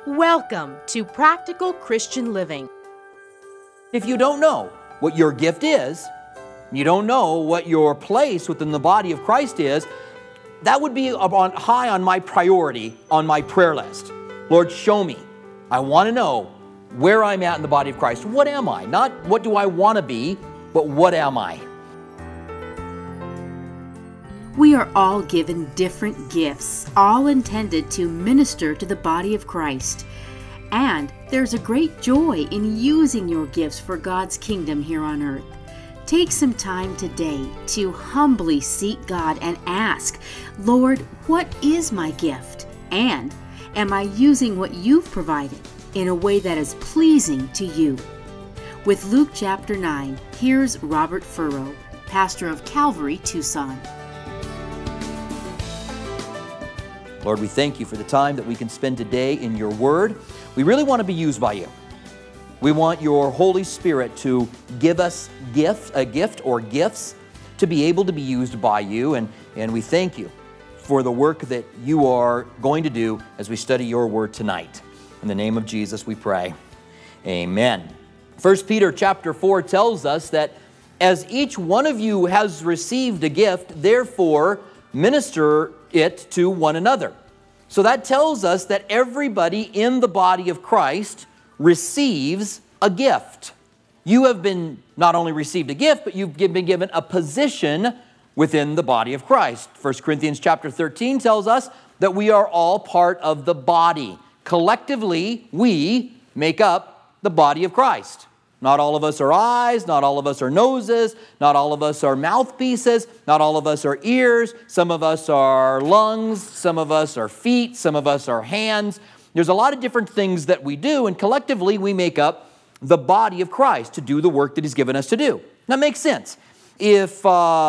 Welcome to Practical Christian Living. If you don't know what your gift is, you don't know what your place within the body of Christ is, that would be high on my priority on my prayer list. Lord, show me. I want to know where I'm at in the body of Christ. What am I? Not what do I want to be, but what am I? We are all given different gifts, all intended to minister to the body of Christ. And there's a great joy in using your gifts for God's kingdom here on earth. Take some time today to humbly seek God and ask, Lord, what is my gift? And am I using what you've provided in a way that is pleasing to you? With Luke chapter 9, here's Robert Furrow, pastor of Calvary, Tucson. Lord, we thank you for the time that we can spend today in your word. We really want to be used by you. We want your Holy Spirit to give us a gift or gifts to be able to be used by you. And we thank you for the work that you are going to do as we study your word tonight. In the name of Jesus, we pray. Amen. 1 Peter chapter 4 tells us that as each one of you has received a gift, therefore minister it to one another. So that tells us that everybody in the body of Christ receives a gift. You have been not only received a gift, but you've been given a position within the body of Christ. 1 Corinthians chapter 13 tells us that we are all part of the body. Collectively, we make up the body of Christ. Not all of us are eyes, not all of us are noses, not all of us are mouthpieces, not all of us are ears, some of us are lungs, some of us are feet, some of us are hands. There's a lot of different things that we do, and collectively we make up the body of Christ to do the work that He's given us to do. That makes sense. If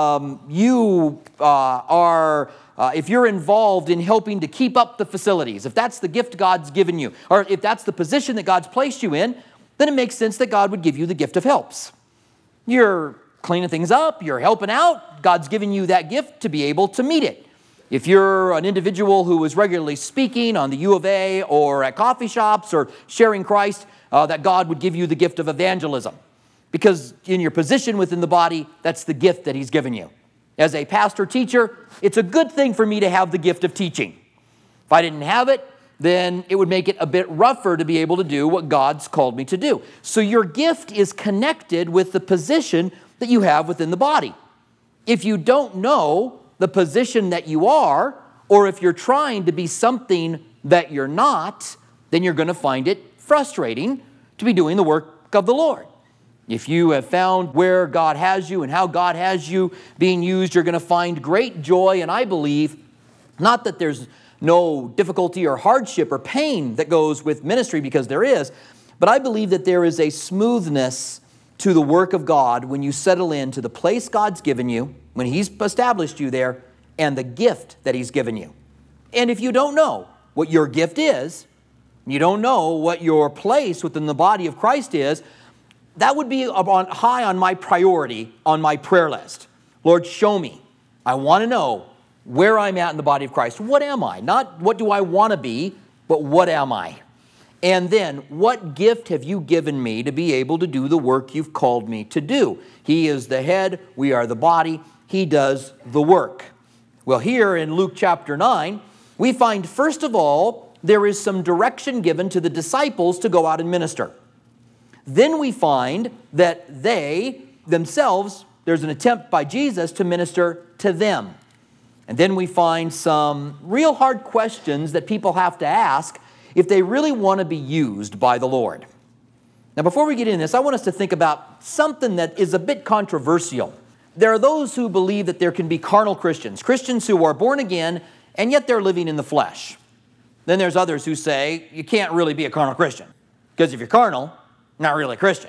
if you're involved in helping to keep up the facilities, if that's the gift God's given you, or if that's the position that God's placed you in, then it makes sense that God would give you the gift of helps. You're cleaning things up, you're helping out, God's given you that gift to be able to meet it. If you're an individual who is regularly speaking on the U of A or at coffee shops or sharing Christ, that God would give you the gift of evangelism. Because in your position within the body, that's the gift that He's given you. As a pastor teacher, it's a good thing for me to have the gift of teaching. If I didn't have it, then it would make it a bit rougher to be able to do what God's called me to do. So your gift is connected with the position that you have within the body. If you don't know the position that you are, or if you're trying to be something that you're not, then you're going to find it frustrating to be doing the work of the Lord. If you have found where God has you and how God has you being used, you're going to find great joy, and I believe, not that there's no difficulty or hardship or pain that goes with ministry, because there is, but I believe that there is a smoothness to the work of God when you settle into the place God's given you, when He's established you there, and the gift that He's given you. And if you don't know what your gift is, you don't know what your place within the body of Christ is, that would be high on my priority on my prayer list. Lord, show me. I want to know where I'm at in the body of Christ. What am I? Not what do I want to be, but what am I? And then, what gift have you given me to be able to do the work you've called me to do? He is the head, we are the body, He does the work. Well, here in Luke chapter 9, we find, first of all, there is some direction given to the disciples to go out and minister. Then we find that they themselves, there's an attempt by Jesus to minister to them. And then we find some real hard questions that people have to ask if they really want to be used by the Lord. Now, before we get into this, I want us to think about something that is a bit controversial. There are those who believe that there can be carnal Christians, Christians who are born again, and yet they're living in the flesh. Then there's others who say you can't really be a carnal Christian, because if you're carnal, you're not really a Christian.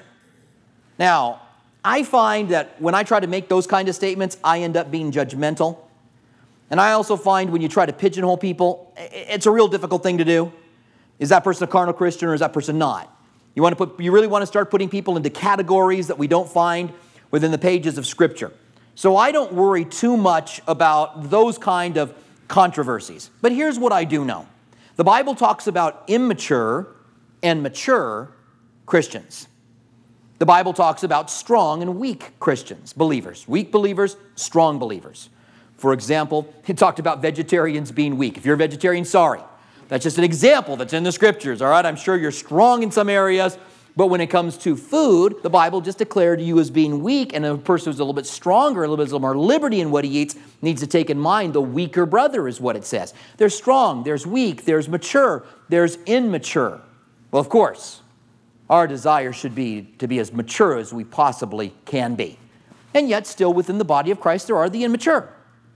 Now, I find that when I try to make those kind of statements, I end up being judgmental. And I also find when you try to pigeonhole people, it's a real difficult thing to do. Is that person a carnal Christian or is that person not? You really want to start putting people into categories that we don't find within the pages of Scripture. So I don't worry too much about those kind of controversies. But here's what I do know. The Bible talks about immature and mature Christians. The Bible talks about strong and weak Christians, believers. Weak believers, strong believers. For example, it talked about vegetarians being weak. If you're a vegetarian, sorry. That's just an example that's in the Scriptures, all right? I'm sure you're strong in some areas, but when it comes to food, the Bible just declared you as being weak, and a person who's a little bit stronger, a little bit more liberty in what he eats, needs to take in mind the weaker brother is what it says. There's strong, there's weak, there's mature, there's immature. Well, of course, our desire should be to be as mature as we possibly can be. And yet, still within the body of Christ, there are the immature.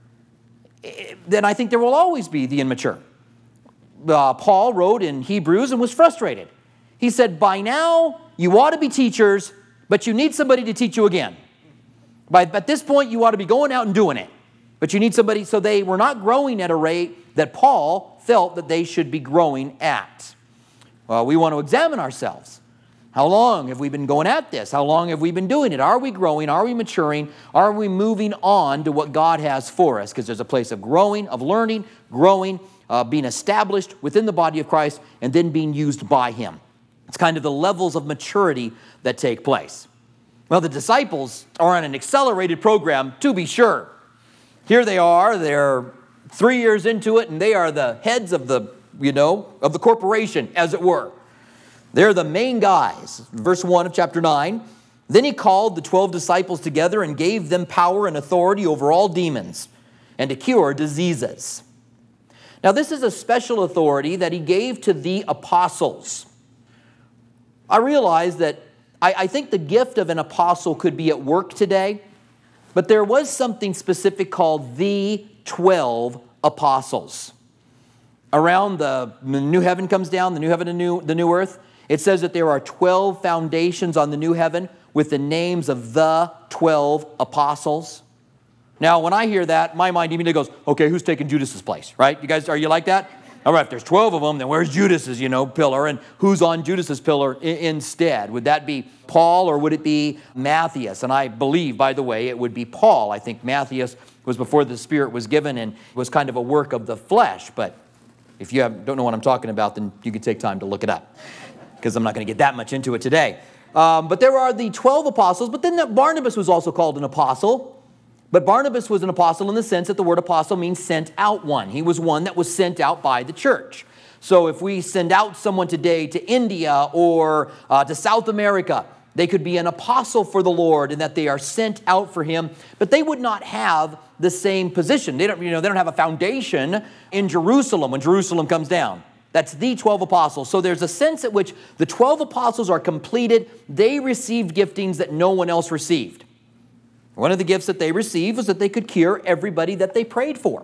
Then I think there will always be the immature. Paul wrote in Hebrews and was frustrated. He said, by now, you ought to be teachers, but you need somebody to teach you again. At this point, you ought to be going out and doing it. But you need somebody, so they were not growing at a rate that Paul felt that they should be growing at. Well, we want to examine ourselves. How long have we been going at this? How long have we been doing it? Are we growing? Are we maturing? Are we moving on to what God has for us? Because there's a place of growing, of learning, growing, being established within the body of Christ, and then being used by Him. It's kind of the levels of maturity that take place. Well, the disciples are on an accelerated program, to be sure. Here they are, they're 3 years into it, and they are the heads of the corporation, as it were. They're the main guys. Verse 1 of chapter 9. Then he called the 12 disciples together and gave them power and authority over all demons and to cure diseases. Now, this is a special authority that he gave to the apostles. I realize that I think the gift of an apostle could be at work today, but there was something specific called the 12 apostles. Around the new heaven comes down, the new heaven and the new earth, it says that there are 12 foundations on the new heaven with the names of the 12 apostles. Now, when I hear that, my mind immediately goes, okay, who's taking Judas's place, right? You guys, are you like that? All right, if there's 12 of them, then where's Judas's, pillar? And who's on Judas's pillar instead? Would that be Paul or would it be Matthias? And I believe, by the way, it would be Paul. I think Matthias was before the Spirit was given and was kind of a work of the flesh. But if you don't know what I'm talking about, then you can take time to look it up, because I'm not going to get that much into it today. But there are the 12 apostles, but then Barnabas was also called an apostle. But Barnabas was an apostle in the sense that the word apostle means sent out one. He was one that was sent out by the church. So if we send out someone today to India or to South America, they could be an apostle for the Lord in that they are sent out for Him, but they would not have the same position. They don't have a foundation in Jerusalem when Jerusalem comes down. That's the 12 apostles. So there's a sense at which the 12 apostles are completed. They received giftings that no one else received. One of the gifts that they received was that they could cure everybody that they prayed for.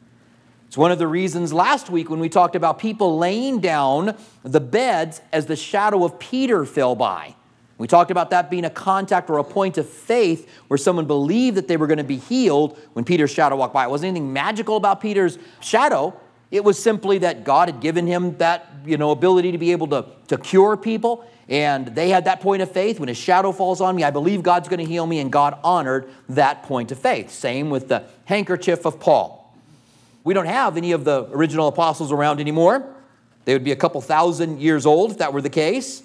It's one of the reasons last week when we talked about people laying down the beds as the shadow of Peter fell by. We talked about that being a contact or a point of faith where someone believed that they were going to be healed when Peter's shadow walked by. It wasn't anything magical about Peter's shadow. It was simply that God had given him that, ability to be able to cure people. And they had that point of faith. When His shadow falls on me, I believe God's going to heal me. And God honored that point of faith. Same with the handkerchief of Paul. We don't have any of the original apostles around anymore. They would be a couple thousand years old if that were the case.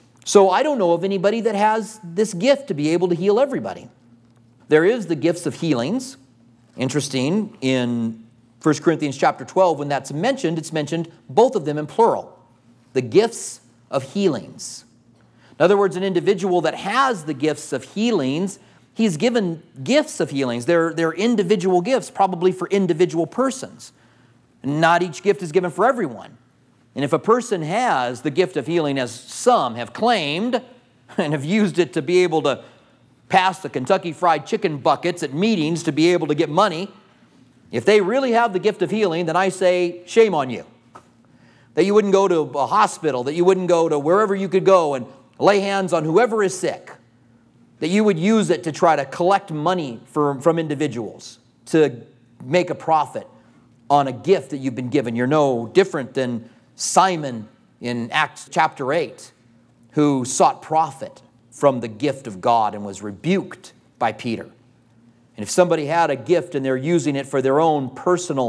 So I don't know of anybody that has this gift to be able to heal everybody. There is the gifts of healings. Interesting, in 1 Corinthians chapter 12, when that's mentioned, it's mentioned both of them in plural. The gifts of healings. In other words, an individual that has the gifts of healings, he's given gifts of healings. They're individual gifts, probably for individual persons. Not each gift is given for everyone. And if a person has the gift of healing, as some have claimed, and have used it to be able to pass the Kentucky Fried Chicken buckets at meetings to be able to get money, if they really have the gift of healing, then I say, shame on you. That you wouldn't go to a hospital, that you wouldn't go to wherever you could go and lay hands on whoever is sick, that you would use it to try to collect money from individuals, to make a profit on a gift that you've been given. You're no different than Simon in Acts chapter 8, who sought profit from the gift of God and was rebuked by Peter. And if somebody had a gift and they're using it for their own personal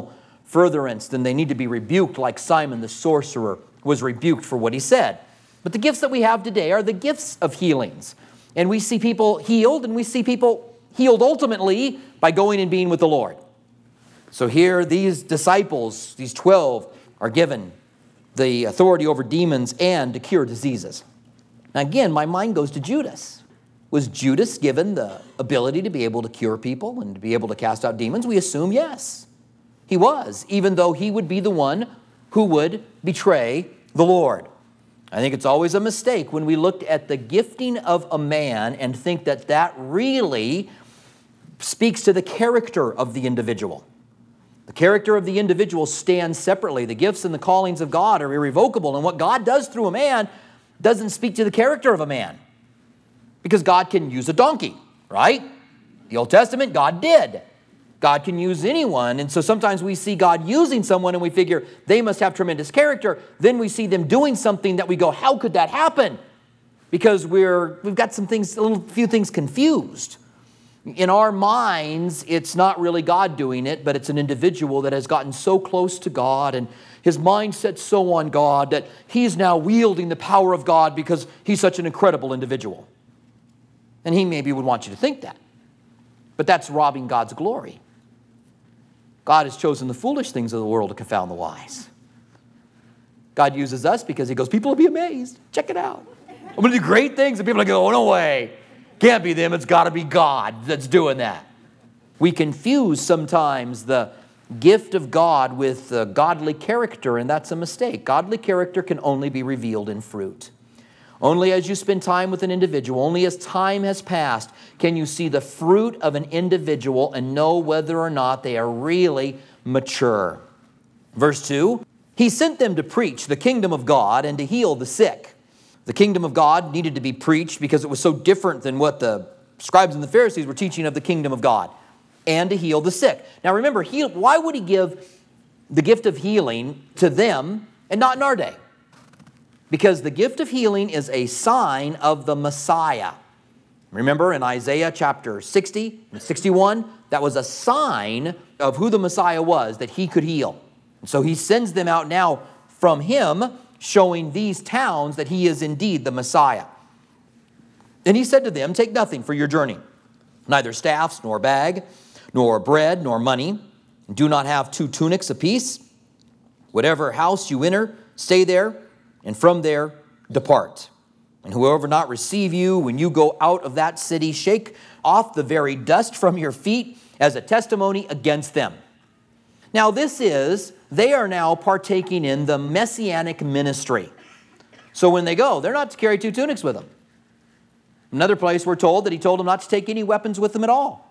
furtherance, then they need to be rebuked like Simon the sorcerer was rebuked for what he said. But the gifts that we have today are the gifts of healings. And we see people healed, and we see people healed ultimately by going and being with the Lord. So here, these disciples, these 12, are given the authority over demons and to cure diseases. Now again, my mind goes to Judas. Was Judas given the ability to be able to cure people and to be able to cast out demons? We assume yes. He was, even though he would be the one who would betray the Lord. I think it's always a mistake when we look at the gifting of a man and think that that really speaks to the character of the individual. The character of the individual stands separately. The gifts and the callings of God are irrevocable, and what God does through a man doesn't speak to the character of a man. Because God can use a donkey, right? The Old Testament, God did. God can use anyone, and so sometimes we see God using someone and we figure they must have tremendous character. Then we see them doing something that we go, how could that happen? Because we've got some things, few things confused. In our minds, it's not really God doing it, but it's an individual that has gotten so close to God and his mindset's so on God that he's now wielding the power of God because he's such an incredible individual. And he maybe would want you to think that. But that's robbing God's glory. God has chosen the foolish things of the world to confound the wise. God uses us because he goes, people will be amazed. Check it out. I'm going to do great things. And people are going, oh, no way. Can't be them. It's got to be God that's doing that. We confuse sometimes the gift of God with godly character, and that's a mistake. Godly character can only be revealed in fruit. Only as you spend time with an individual, only as time has passed, can you see the fruit of an individual and know whether or not they are really mature. Verse 2, he sent them to preach the kingdom of God and to heal the sick. The kingdom of God needed to be preached because it was so different than what the scribes and the Pharisees were teaching of the kingdom of God, and to heal the sick. Now remember, why would he give the gift of healing to them and not in our day? Because the gift of healing is a sign of the Messiah. Remember in Isaiah chapter 60 and 61, that was a sign of who the Messiah was, that he could heal. And so he sends them out now from him, showing these towns that he is indeed the Messiah. And he said to them, take nothing for your journey, neither staffs, nor bag, nor bread, nor money. And do not have 2 tunics apiece. Whatever house you enter, stay there, and from there depart. And whoever not receive you when you go out of that city, shake off the very dust from your feet as a testimony against them. Now they are now partaking in the messianic ministry. So when they go, they're not to carry 2 tunics with them. Another place we're told that he told them not to take any weapons with them at all.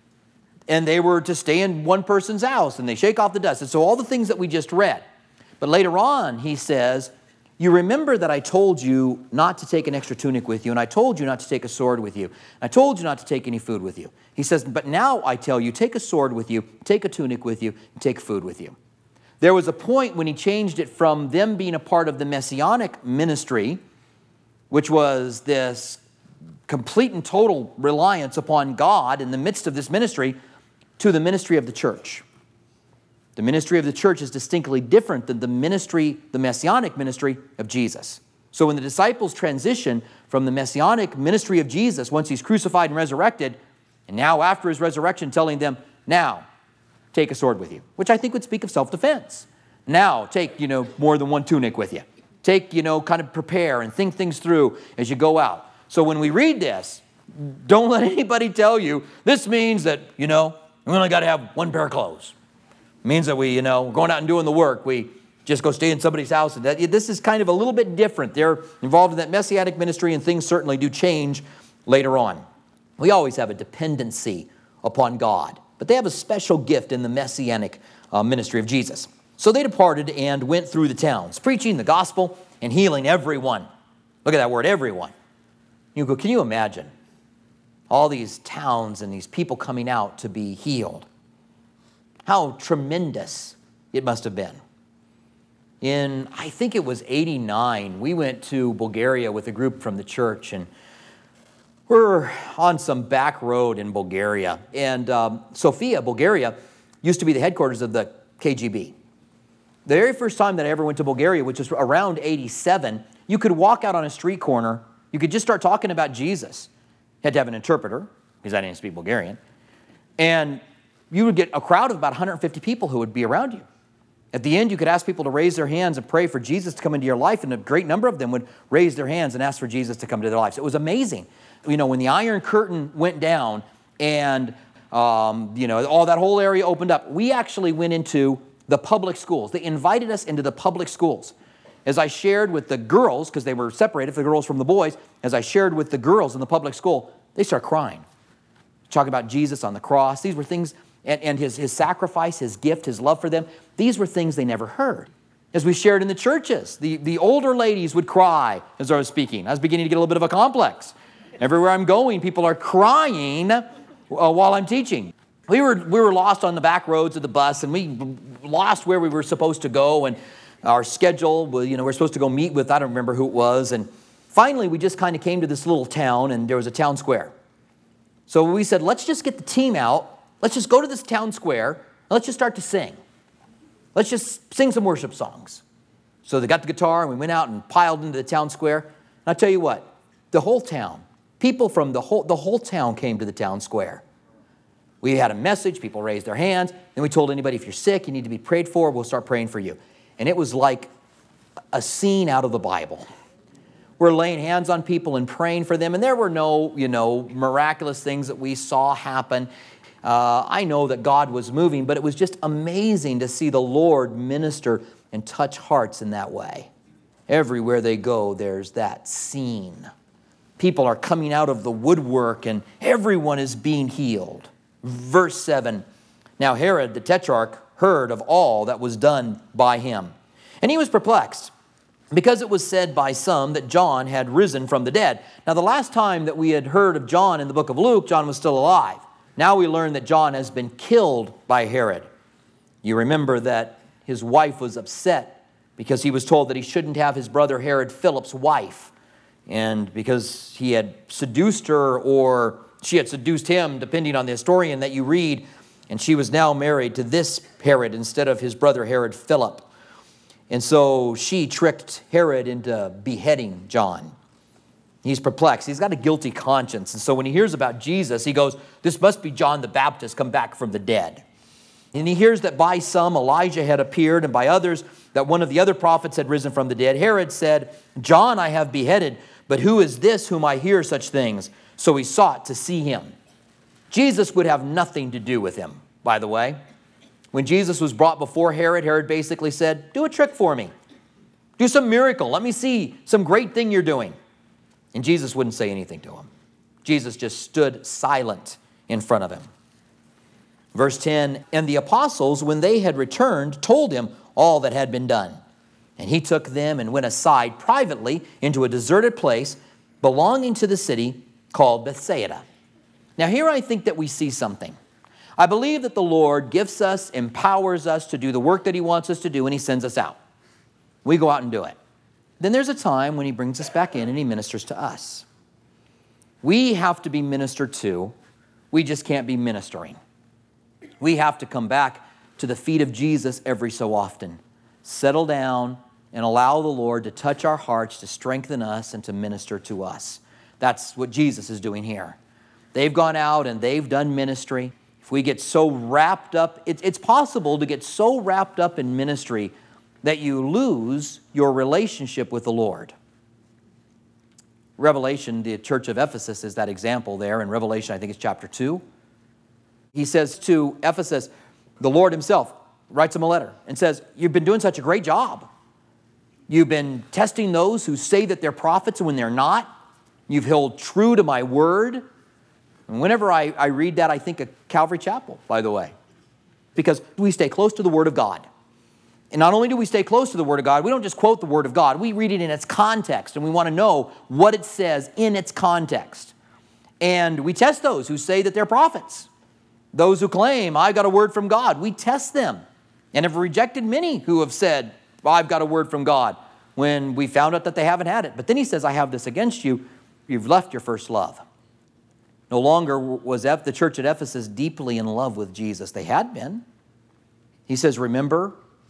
And they were to stay in one person's house, and they shake off the dust. And so all the things that we just read. But later on, he says, you remember that I told you not to take an extra tunic with you, and I told you not to take a sword with you. I told you not to take any food with you. He says, but now I tell you, take a sword with you, take a tunic with you, and take food with you. There was a point when he changed it from them being a part of the messianic ministry, which was this complete and total reliance upon God in the midst of this ministry, to the ministry of the church. The ministry of the church is distinctly different than the messianic ministry of Jesus. So when the disciples transition from the messianic ministry of Jesus, once he's crucified and resurrected, and now after his resurrection telling them, now, take a sword with you, which I think would speak of self-defense. Now, take, more than 1 tunic with you. Take, kind of prepare and think things through as you go out. So when we read this, don't let anybody tell you, this means that, we only got to have 1 pair of clothes. It means that we're going out and doing the work. We just go stay in somebody's house. This is kind of a little bit different. They're involved in that messianic ministry, and things certainly do change later on. We always have a dependency upon God, but they have a special gift in the messianic ministry of Jesus. So they departed and went through the towns, preaching the gospel and healing everyone. Look at that word, everyone. You go, can you imagine all these towns and these people coming out to be healed? How tremendous it must have been. In, I think it was 89, we went to Bulgaria with a group from the church, and we're on some back road in Bulgaria. And Sofia, Bulgaria, used to be the headquarters of the KGB. The very first time that I ever went to Bulgaria, which was around 87, you could walk out on a street corner. You could just start talking about Jesus. You had to have an interpreter, because I didn't speak Bulgarian. And you would get a crowd of about 150 people who would be around you. At the end, you could ask people to raise their hands and pray for Jesus to come into your life, and a great number of them would raise their hands and ask for Jesus to come into their lives. It was amazing. You know, when the Iron Curtain went down and, all that whole area opened up, we actually went into the public schools. They invited us into the public schools. As I shared with the girls, because they were separated, the girls from the boys, as I shared with the girls in the public school, they start crying. Talk about Jesus on the cross. These were things, and his sacrifice, his gift, his love for them. These were things they never heard. As we shared in the churches, the older ladies would cry as I was speaking. I was beginning to get a little bit of a complex. Everywhere I'm going, people are crying while I'm teaching. We were lost on the back roads of the bus, and we lost where we were supposed to go, and our schedule, we're supposed to go meet with, I don't remember who it was, and finally we just kind of came to this little town, and there was a town square. So we said, let's just get the team out, let's just go to this town square, and let's just start to sing. Let's just sing some worship songs. So they got the guitar, and we went out and piled into the town square, and I'll tell you what, the whole town, people from the whole town came to the town square. We had a message, people raised their hands, and we told anybody, if you're sick, you need to be prayed for, we'll start praying for you. And it was like a scene out of the Bible. We're laying hands on people and praying for them, and there were no, miraculous things that we saw happen. I know that God was moving, but it was just amazing to see the Lord minister and touch hearts in that way. Everywhere they go, there's that scene. People are coming out of the woodwork, and everyone is being healed. Verse 7, now Herod the Tetrarch heard of all that was done by him. And he was perplexed, because it was said by some that John had risen from the dead. Now, the last time that we had heard of John in the book of Luke, John was still alive. Now we learn that John has been killed by Herod. You remember that his wife was upset because he was told that he shouldn't have his brother Herod Philip's wife. And because he had seduced her, or she had seduced him, depending on the historian that you read, and she was now married to this Herod instead of his brother Herod Philip. And so she tricked Herod into beheading John. He's perplexed. He's got a guilty conscience. And so when he hears about Jesus, he goes, this must be John the Baptist come back from the dead. And he hears that by some Elijah had appeared, and by others that one of the other prophets had risen from the dead. Herod said, John I have beheaded, but who is this whom I hear such things? So he sought to see him. Jesus would have nothing to do with him, by the way. When Jesus was brought before Herod, Herod basically said, do a trick for me. Do some miracle. Let me see some great thing you're doing. And Jesus wouldn't say anything to him. Jesus just stood silent in front of him. Verse 10, and the apostles, when they had returned, told him all that had been done. And he took them and went aside privately into a deserted place belonging to the city called Bethsaida. Now here I think that we see something. I believe that the Lord gifts us, empowers us to do the work that he wants us to do, and he sends us out. We go out and do it. Then there's a time when he brings us back in and he ministers to us. We have to be ministered to. We just can't be ministering. We have to come back to the feet of Jesus every so often. Settle down and allow the Lord to touch our hearts, to strengthen us, and to minister to us. That's what Jesus is doing here. They've gone out and they've done ministry. If we get so wrapped up, it's possible to get so wrapped up in ministry that you lose your relationship with the Lord. Revelation, the church of Ephesus is that example there. In Revelation, I think it's chapter 2. He says to Ephesus, the Lord himself writes him a letter and says, you've been doing such a great job. You've been testing those who say that they're prophets when they're not. You've held true to my word. And whenever I read that, I think of Calvary Chapel, by the way, because we stay close to the Word of God. And not only do we stay close to the Word of God, we don't just quote the Word of God. We read it in its context, and we want to know what it says in its context. And we test those who say that they're prophets. Those who claim, I got a word from God, we test them and have rejected many who have said, well, I've got a word from God, when we found out that they haven't had it. But then he says, I have this against you. You've left your first love. No longer was the church at Ephesus deeply in love with Jesus. They had been. He says, remember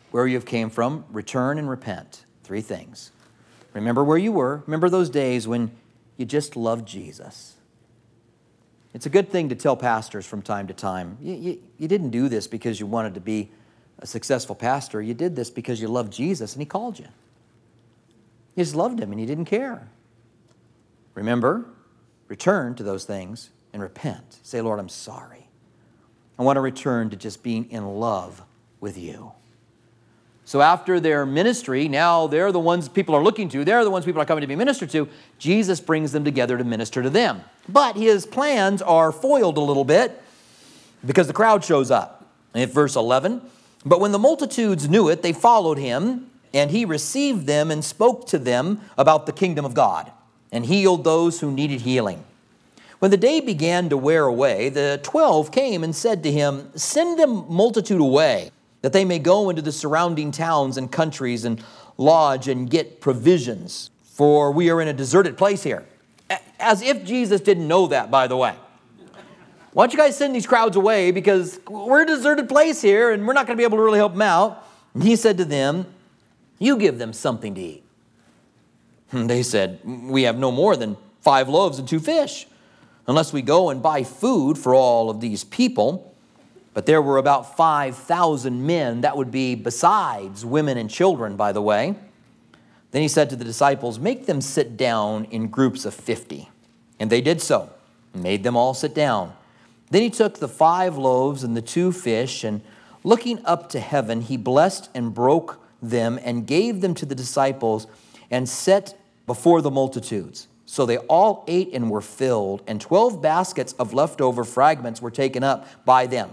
where you have came from, return and repent. 3 things. Remember where you were. Remember those days when you just loved Jesus. It's a good thing to tell pastors from time to time. You didn't do this because you wanted to be a successful pastor. You did this because you loved Jesus and He called you. You just loved Him and you didn't care. Remember, return to those things and repent. Say, Lord, I'm sorry. I want to return to just being in love with you. So after their ministry, now they're the ones people are looking to. They're the ones people are coming to be ministered to. Jesus brings them together to minister to them. But His plans are foiled a little bit because the crowd shows up. In verse 11, but when the multitudes knew it, they followed Him, and He received them and spoke to them about the kingdom of God, and healed those who needed healing. When the day began to wear away, the 12 came and said to Him, send the multitude away, that they may go into the surrounding towns and countries and lodge and get provisions, for we are in a deserted place here. As if Jesus didn't know that, by the way. Why don't you guys send these crowds away, because we're a deserted place here and we're not going to be able to really help them out. And He said to them, you give them something to eat. And they said, we have no more than 5 loaves and 2 fish, unless we go and buy food for all of these people. But there were about 5,000 men. That would be besides women and children, by the way. Then He said to the disciples, make them sit down in groups of 50. And they did so, and made them all sit down. Then He took the 5 loaves and the 2 fish, and looking up to heaven, He blessed and broke them and gave them to the disciples and set before the multitudes. So they all ate and were filled, and 12 baskets of leftover fragments were taken up by them.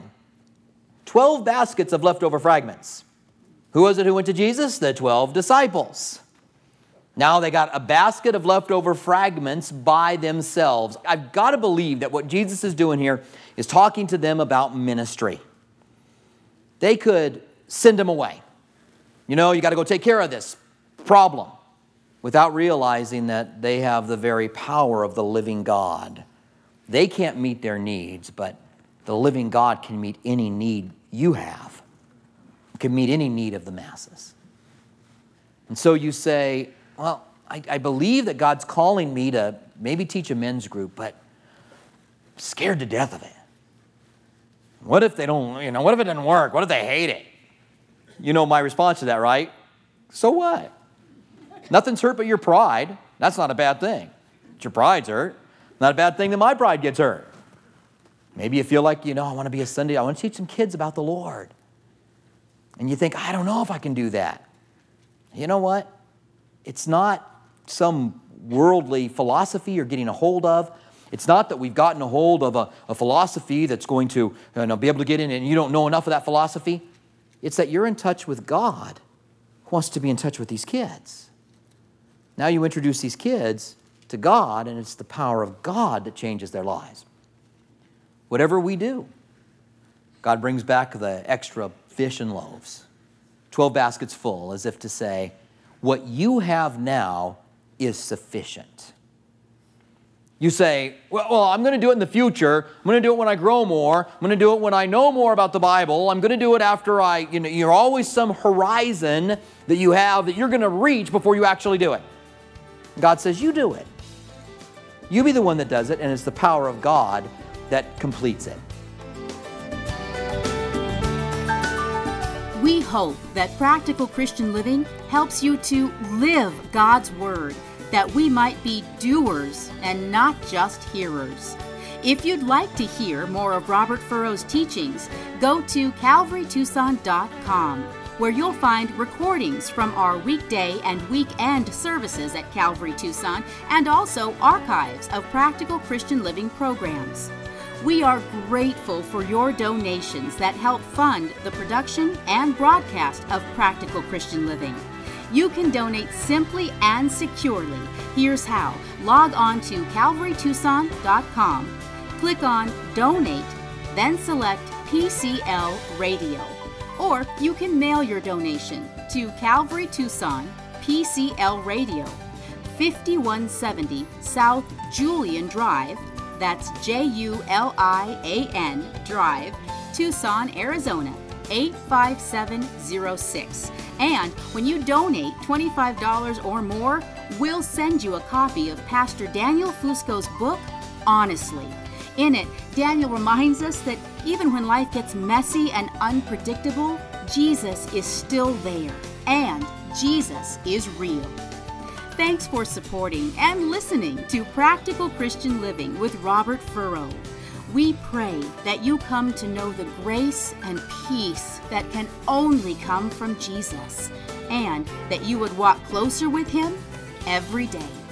12 baskets of leftover fragments. Who was it who went to Jesus? The 12 disciples. Now they got a basket of leftover fragments by themselves. I've got to believe that what Jesus is doing here is talking to them about ministry. They could send them away. You know, you got to go take care of this problem, without realizing that they have the very power of the living God. They can't meet their needs, but the living God can meet any need you have. Can meet any need of the masses. And so you say, well, I believe that God's calling me to maybe teach a men's group, but I'm scared to death of it. What if they don't, what if it doesn't work? What if they hate it? You know my response to that, right? So what? Nothing's hurt but your pride. That's not a bad thing. Your pride's hurt. Not a bad thing that my pride gets hurt. Maybe you feel like, I want to be a Sunday. I want to teach some kids about the Lord. And you think, I don't know if I can do that. You know what? It's not some worldly philosophy you're getting a hold of. It's not that we've gotten a hold of a philosophy that's going to be able to get in and you don't know enough of that philosophy. It's that you're in touch with God who wants to be in touch with these kids. Now you introduce these kids to God, and it's the power of God that changes their lives. Whatever we do, God brings back the extra fish and loaves. 12 baskets full, as if to say, what you have now is sufficient. You say, well, I'm going to do it in the future. I'm going to do it when I grow more. I'm going to do it when I know more about the Bible. I'm going to do it after you're always some horizon that you have that you're going to reach before you actually do it. God says, you do it. You be the one that does it, and it's the power of God that completes it. We hope that Practical Christian Living helps you to live God's Word, that we might be doers and not just hearers. If you'd like to hear more of Robert Furrow's teachings, go to calvarytucson.com, where you'll find recordings from our weekday and weekend services at Calvary Tucson, and also archives of Practical Christian Living programs. We are grateful for your donations that help fund the production and broadcast of Practical Christian Living. You can donate simply and securely. Here's how. Log on to calvarytucson.com, click on Donate, then select PCL Radio. Or you can mail your donation to Calvary Tucson, PCL Radio, 5170 South Julian Drive, that's Julian Drive, Tucson, Arizona, 85706. And when you donate $25 or more, we'll send you a copy of Pastor Daniel Fusco's book, Honestly. In it, Daniel reminds us that even when life gets messy and unpredictable, Jesus is still there, and Jesus is real. Thanks for supporting and listening to Practical Christian Living with Robert Furrow. We pray that you come to know the grace and peace that can only come from Jesus, and that you would walk closer with Him every day.